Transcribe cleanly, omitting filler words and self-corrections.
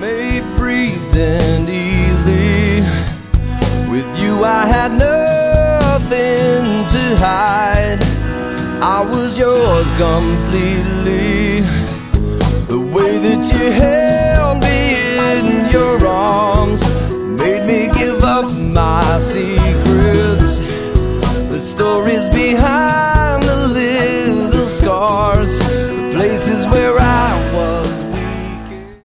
made breathing easy. With you I had nothing to hide. I was yours completely. The way that you held me in your arms made me give up my secrets. The stories